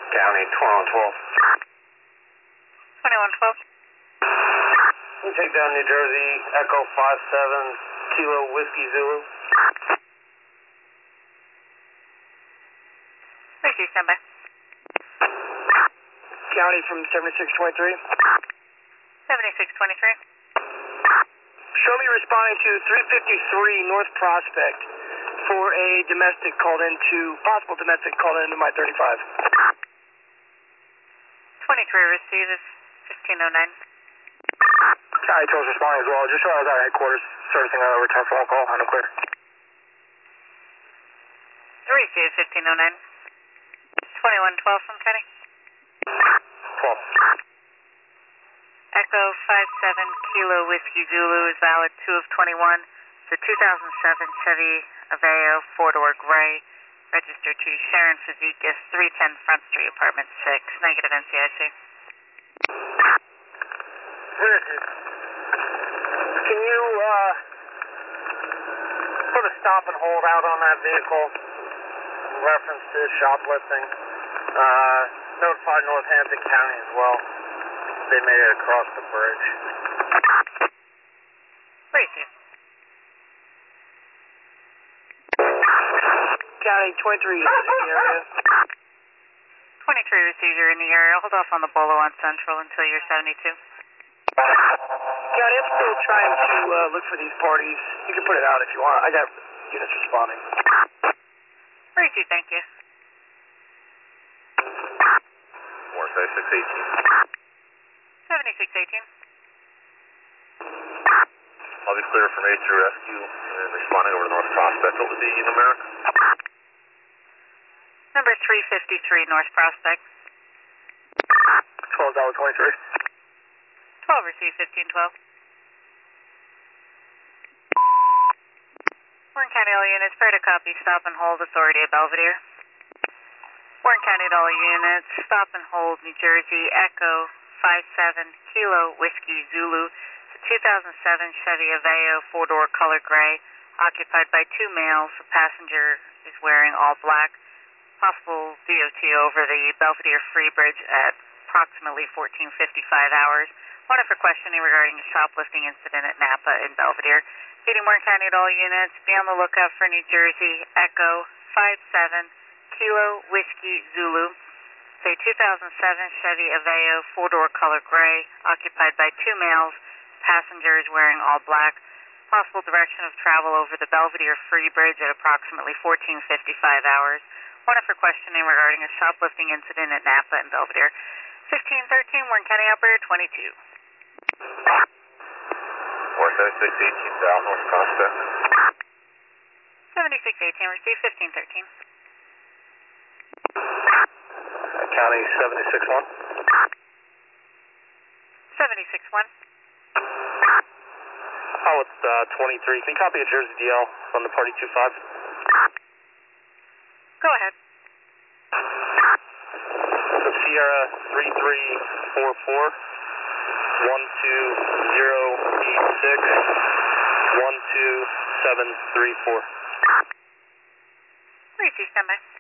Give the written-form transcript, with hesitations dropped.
County 2112. 2112. You take down New Jersey, Echo 57, Kilo Whiskey Zulu. Tracy, stand by. County from 7623. 7623. Show me responding to 353 North Prospect for a domestic called into, possible domestic called into my 35. 23 received is 1509. County 12 responding as well. Just so I was at headquarters servicing a return phone call. I'm clear. Received 1509. 2112 from County. 12. Echo 57 Kilo Whiskey Zulu is valid 2 of 21. It's a 2007 Chevy Aveo 4-door gray, registered to Sharon Fazikis, 310 Front Street, Apartment 6, negative NCIC. Can you put a stop and hold out on that vehicle in reference to shoplifting? Notify Northampton County as well. They made it across the bridge. Received. County 23 is in the area. 23 received, you're in the area. Hold off on the Bolo on Central until you're 72. County, I'm still trying to look for these parties. You can put it out if you want. I got units responding. Received, thank you. More 7618. 7618. I'll be clear from A2 Rescue and responding over to North Prospect. What was the numeric? Number 353 North Prospect. 12.23. 12 received, 1512. Warren County, all units, prior to copy, stop and hold, authority of Belvedere. Warren County, to all units, stop and hold, New Jersey, Echo 57 Kilo Whiskey Zulu. It's a 2007 Chevy Aveo 4-door color gray, occupied by 2 males. The passenger is wearing all black. Possible DOT over the Belvedere Free Bridge at approximately 14:55 hours. Wanted for questioning regarding a shoplifting incident at Napa in Belvedere. Leading Warren County at all units, be on the lookout for New Jersey, Echo 57 Kilo Whiskey Zulu. It's a 2007 Chevy Aveo 4-door color gray, occupied by 2 males. Passenger is wearing all black. Possible direction of travel over the Belvedere Free Bridge at approximately 14:55 hours. Wanted for questioning regarding a shoplifting incident at Napa in Belvedere. 1513, Warren County Operator 22. 7618 South North Prospect. 7618, received 1513. County 761. 761. Oh, it's 23. Can you copy a Jersey DL from the party 25? Go ahead. Sierra 3344 12086 12734. Received, stand by.